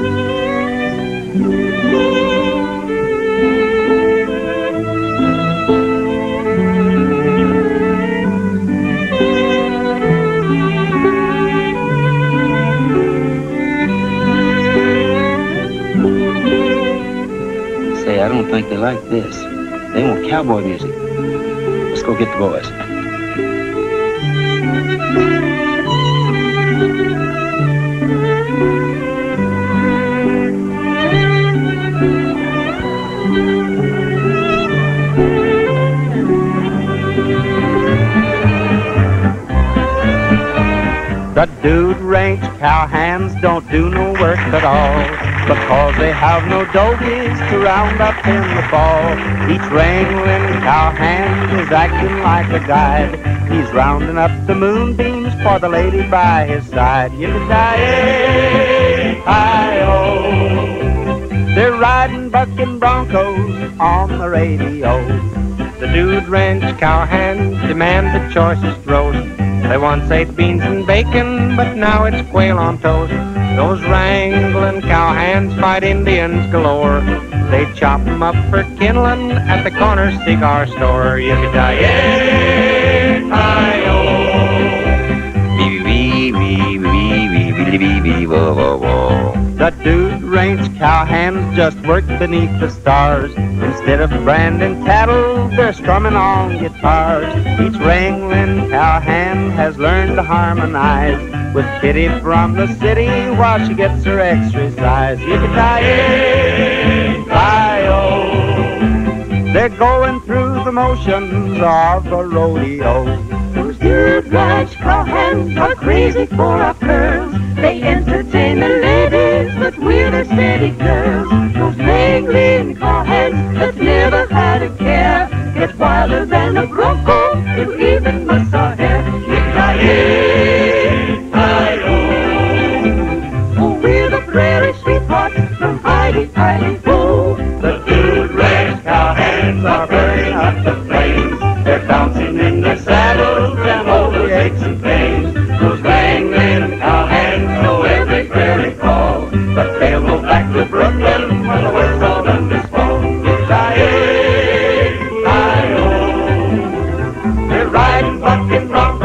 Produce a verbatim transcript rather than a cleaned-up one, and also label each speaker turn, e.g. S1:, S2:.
S1: Say, I don't think they like this. They want cowboy music. Let's go get the boys.
S2: The dude ranch cowhands don't do no work at all, because they have no dogies to round up in the fall. Each wrangling cowhand is acting like a guide. He's rounding up the moonbeams for the lady by his side. Yippee-ki-yay-hi-oh. They're riding bucking broncos on the radio.
S3: The dude ranch cowhands demand the choicest roast. They once ate beans and bacon, but now it's quail on toast. Those wrangling cowhands fight Indians galore. They chop 'em up for kindling at the corner cigar store. Yippee-ki-yay-hi-oh.
S2: The dude ranch cowhands just work beneath the stars. Instead of branding cattle, they're strumming on guitars. Each wrangling cowhand has learned to harmonize with Kitty from the city while she gets her exercise. Yippee-ki-yay-hi-oh. They're going through the motions of a rodeo.
S4: Those dude ranch cowhands are crazy for our curls. They entertain the ladies, but we're the steady girls. Those wrangling cowhands that never had a care get wilder than a bronco, who even musts our hair. Yippee-ki-yay-hi-oh. Oh, we're the prairie sweethearts from Heidi-Heidi-Ho.
S2: The dude ranch cowhands are burning up the flames. They're bouncing in their saddles and over aches and pains. Those wrangling cowhands know every prairie call, but they'll go back to Brooklyn when the work's all done this fall. Yippee-ki-yay-hi-oh. They're riding bucking broncos